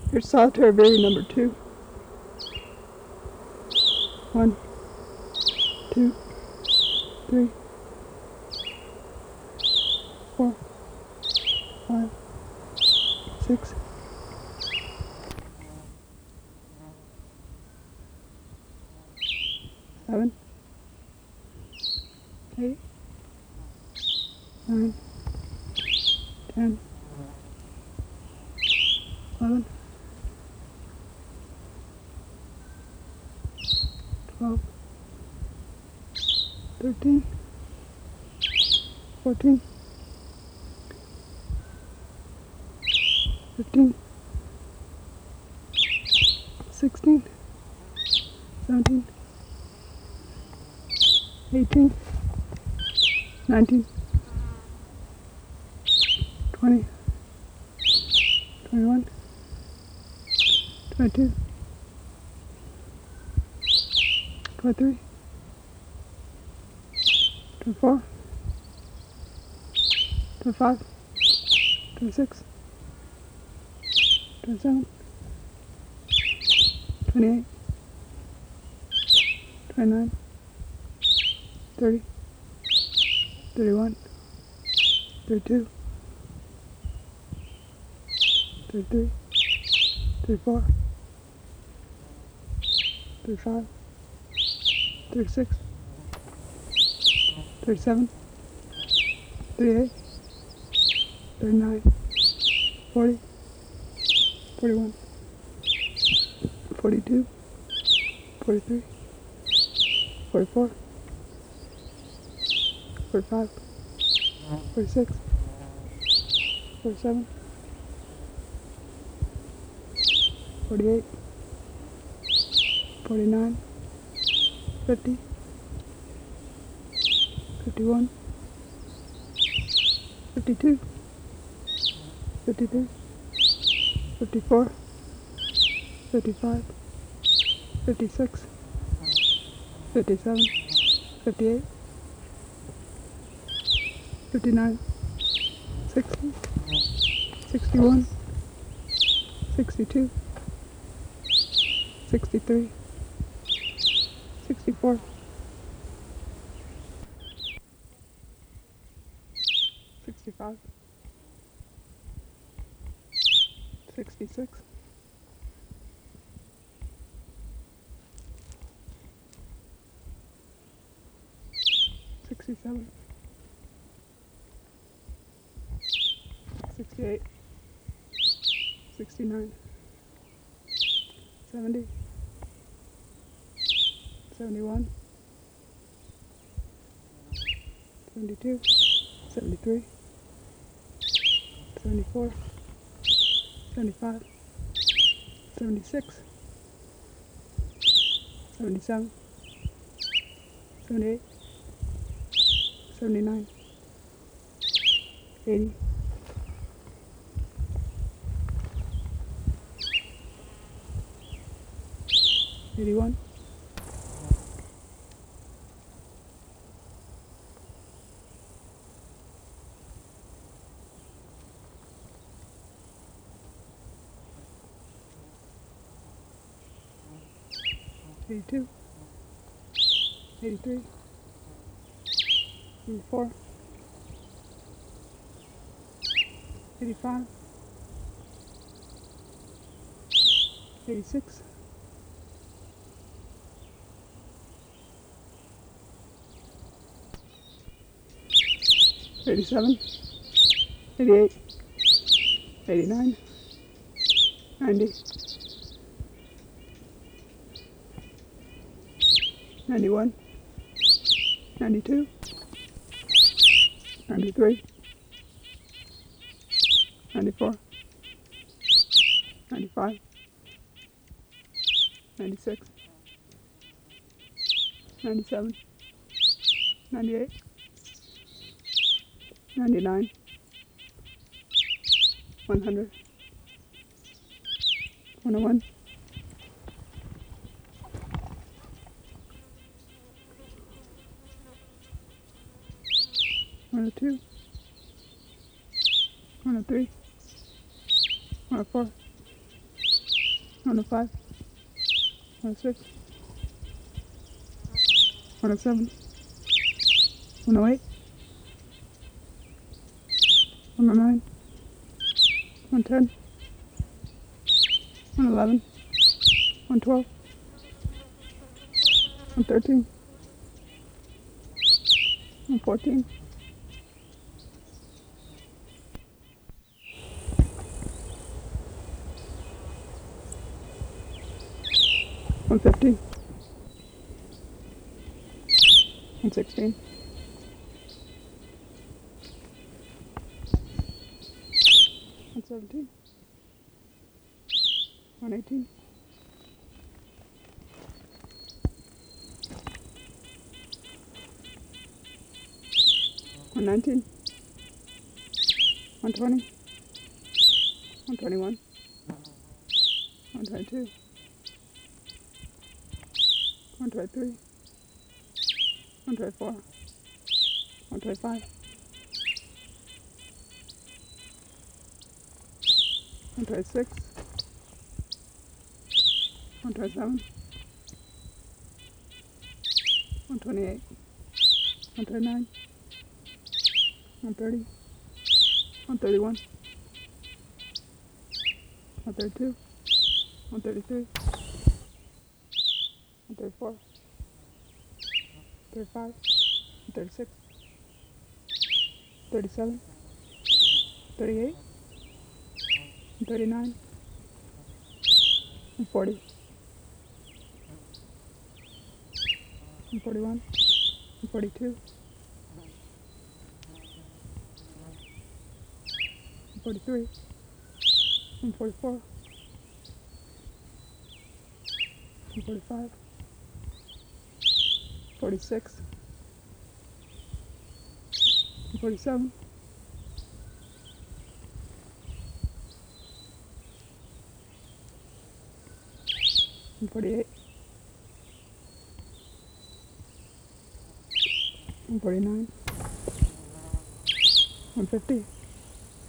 Here's solitary berry number 2. 1, 2, 3, 4, 5, 6, 7, 8, 9, 10, 11, 12, 13, 14, 15, 16, 17, 18, 19, 20, 21, 22, 23, 24, 25, 26, 27, 28, 29, 30, 31, 32, 33, 34, 35, 36, 37, 38, 39, 40, 41, 42, 43, 44, 45, 46, 47, 48, 49, 50, 51, 52, 53, 54, 55, 56, 57, 58, 59, 60, 61, 62, 63, 64, 65, 66, 67, 68, 69, 70, 71, 72, 73, 74, 75, 76, 77, 78, 79, 80, 81, 82, 83, 84, 85, 86, 87, 88, 89, 90, 91, 92, 93, 94, 95, 96, 97, 98, 99, 100, 101, 102, 103, 104, 105, 106, 107, 108, 109, 110, 111, 112, 113, 114, 115, 116, 117, 118, 119, 120, 121, 122, 123, 124, 125, 126, 127, 128, 129, 130, 131, 132, 133, 134, 35, 36, 37, 38, 39, and 40, and 41, and 42, and 43, and 44, and 45, 46, and 47, and 48, and 49, and 50.